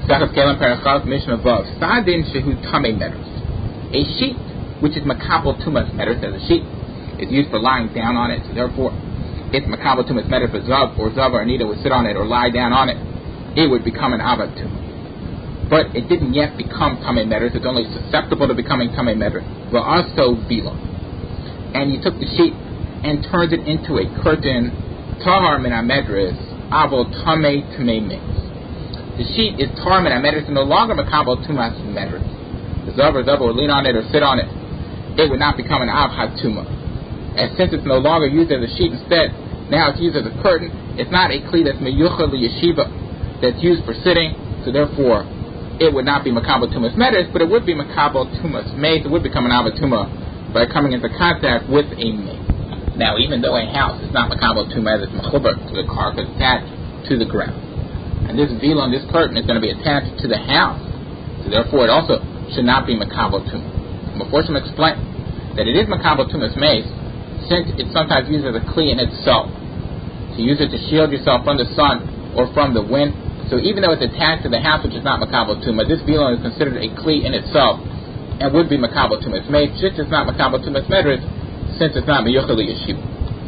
Sachas Kelim Parachas Mishnah Vav. Sadin Shehu Tamei Medus. A sheet which is makabel tumas medus, as a sheet is used for lying down on it, so therefore it's makabel tumas medus for Zav, or Zav or Anita would sit on it or lie down on it, it would become an avad tumah. But it didn't yet become tamei medus, it's only susceptible to becoming tamei medus. V'aso vila. And you took the sheet and turned it into a curtain, tahar min ha-medris, avo tamei tamei mix. The sheet is tahar min ha-medris and no longer makabel tumas medus. The Zav or Zav would lean on it or sit on it, it would not become an av hatuma. And since it's no longer used as a sheet, instead, now it's used as a curtain, it's not a kli that's meyuchel yeshiva, that's used for sitting, so therefore, it would not be makabel tumas medus, but it would be makabel tumas meis. It would become an avatuma by coming into contact with a meis. Now, even though a house is not makabel tumas, it's mechuber to the car, because it's attached to the ground. And this vilon, this curtain, is going to be attached to the house, so therefore, it also should not be makabel tumas. Meforshim explained that it is makabel tumas meis, since it's sometimes used as a kli in itself. To use it to shield yourself from the sun or from the wind. So even though it's attached to the house, which is not makabel tumas, this vilon is considered a kli in itself and would be makabel tumas meis. Just it's not makabel tumas medus, since it's not meyuchel yeshiva.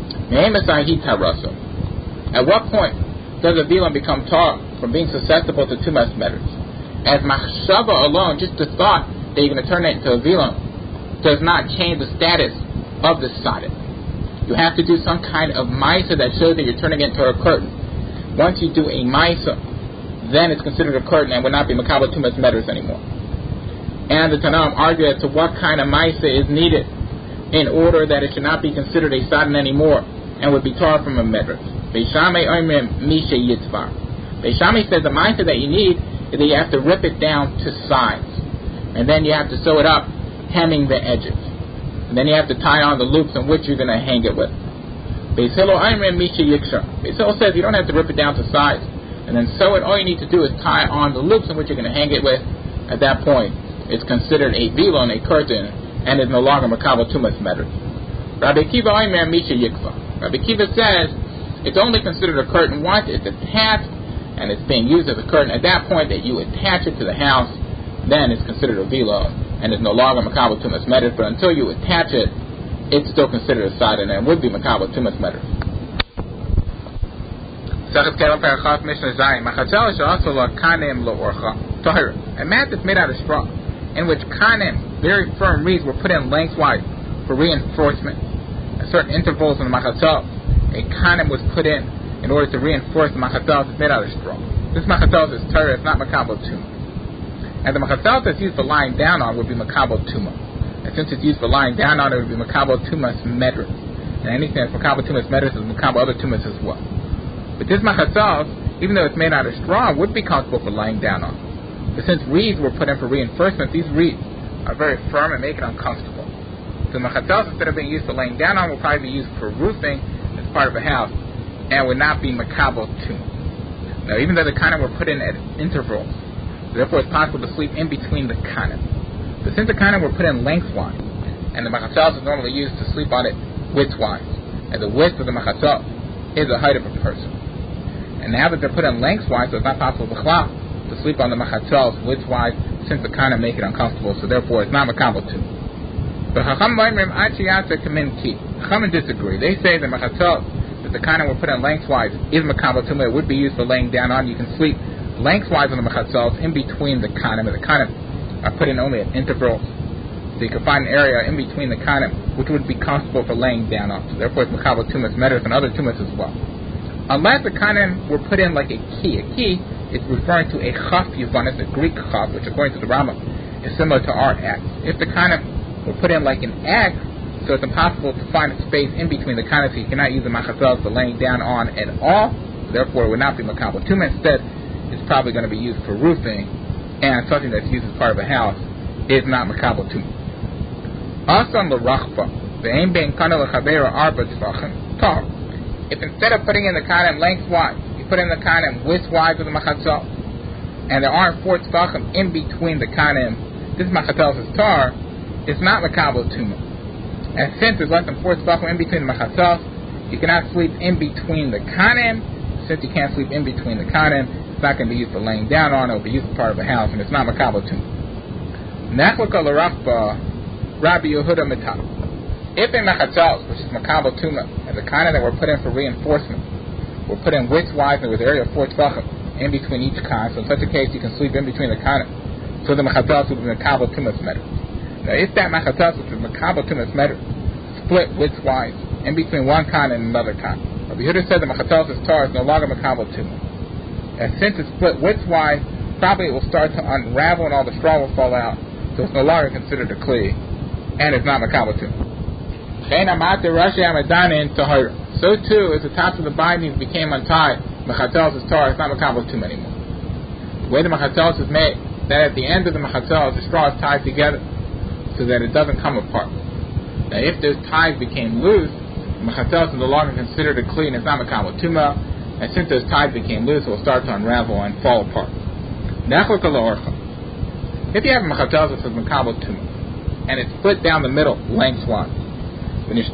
At what point does a vilon become tar from being susceptible to tumas medus? As machshava alone, just the thought that you're going to turn it into a vilon, does not change the status of the sodet. You have to do some kind of ma'isa that shows that you're turning it into a curtain. Once you do a ma'isa, then it's considered a curtain and would not be makabel tumas medus anymore. And the Tanaim argue as to what kind of ma'isa is needed in order that it should not be considered a sodet anymore and would be tar from a medus. Beis Shammai says the ma'isa that you need is that you have to rip it down to size, and then you have to sew it up, hemming the edges. And then you have to tie on the loops in which you're going to hang it with. Beis Hillel says you don't have to rip it down to size and then sew it. All you need to do is tie on the loops in which you're going to hang it with. At that point, it's considered a vilon, a curtain, and is no longer makabel tumas medus. Rabbi Kiva says it's only considered a curtain once it's attached and it's being used as a curtain. At that point that you attach it to the house, then it's considered a vilon and is no longer makabel tumas medus. But until you attach it, it's still considered a sodet and would be makabel tumas medus. A mat that's made out of straw, in which kanim, very firm reeds, were put in lengthwise for reinforcement. At certain intervals in the machatzal, a kanim was put in order to reinforce the machatzal that's made out of straw. This machatzal is Torah, it's not makabel tumas. And the machatzal that's used for lying down on would be makabel tumah. And since it's used for lying down on, it would be makabel tumas medus. And anything that's makabel tumas medus is makabel other tumas as well. But this machatzal, even though it's made out of straw, would be comfortable for lying down on. But since reeds were put in for reinforcement, these reeds are very firm and make it uncomfortable. So the machatzal, instead of being used for laying down on, will probably be used for roofing as part of a house and would not be makabel tumah. Now, even though the kanim were put in at intervals, therefore it's possible to sleep in between the kanim. But since the kanim were put in lengthwise, and the machatzal is normally used to sleep on it widthwise, and the width of the machatzal is the height of a person. And now that they're put in lengthwise, so it's not possible to sleep on the machatzal widthwise, since the kanim make it uncomfortable, so therefore it's not makabel tumah. But Chacham disagree. They say the machatzal that the kanim were put in lengthwise is makabel tumah. It would be used for laying down on. You can sleep lengthwise on the machatzal in between the kanim, and the kanim are put in only at intervals. So you can find an area in between the kanim which would be comfortable for laying down on. So therefore it's makabel tumas medus and other tumas as well. Unless the kanim were put in like a key. A key is referring to a chaf yuvanis, a Greek chaf, which according to the Rambam is similar to our axe. If the kanim were put in like an axe, so it's impossible to find a space in between the kanim, so you cannot use the machatzal for laying down on at all. So therefore it would not be makabel tumah. Instead, it's probably going to be used for roofing, and something that's used as part of a house is not makabel tumah. Asan l'rachba ve'ein bein kana l'chavera arba tzvachim tar. If instead of putting in the kanim lengthwise, you put in the kanim widthwise of the machatzal, and there aren't 4 tzvachim in between the kanim, this machatzal is tar, it's not makabel tumah. And since there's less than 4 tzvachim in between the machatzal, you cannot sleep in between the kanim. Since you can't sleep in between the kanim, It's not going to be used for laying down on. It will be used as part of a house, and it's not makabel tumah. Nechlaka l'Rachba, Rabbi Yehuda Mitah. If a mechatzos, which is makabel tumah, and the kind that were put in for reinforcement, were put in widthwise and with an area of 4 tefachim in between each kind, so in such a case you can sleep in between the kind, so the mechatzos would be makabel tumah's meter. Now, if that mechatzos, which is makabel tumah's meter, split widthwise in between one kind and another kind, Rabbi Yehuda said the mechatzos' tar is no longer makabel tumah. And since it's split widthwise, probably it will start to unravel and all the straw will fall out, so it's no longer considered a kli, and it's not makabel tumah. So too, as the tops of the bindings became untied, mechatzos' tar is not makabel tumah anymore. The way the mechatzos is made, that at the end of the mechatzos, the straw is tied together so that it doesn't come apart. Now, if those ties became loose, the mechatzos is no longer considered a kli, and it's not makabel tumah. And since those ties became loose, it will start to unravel and fall apart. If you have a mechatzos that says makabel tumah, and it's split down the middle lengthwise, if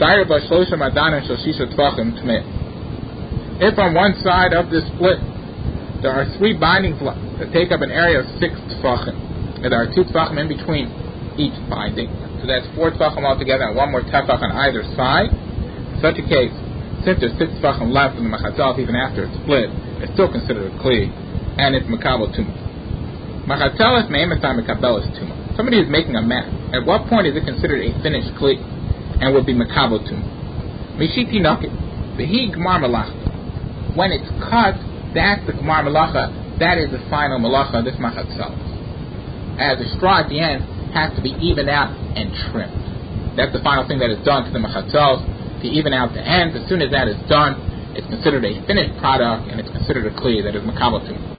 on one side of this split there are 3 bindings left that take up an area of 6 tefachim, and there are 2 tefachim in between each binding, so that's 4 tefachim altogether and 1 more tefach on either side. In such a case, since there's 6 tefachim left in the mechatzos even after it's split, it's still considered a kli, and it's makabel tumah. Mechatzos me'emetai mekabelas tumah. Somebody is making a mat. At what point is it considered a finished kli and will be makabel tumah? Mishiti naked, v'hi gmar malacha. When it's cut, that's the gmar malacha. That is the final malacha of this mechatzos. As the straw at the end has to be evened out and trimmed. That's the final thing that is done to the mechatzos, to even out the ends. As soon as that is done, it's considered a finished product, and it's considered a kli that is makabel tumah.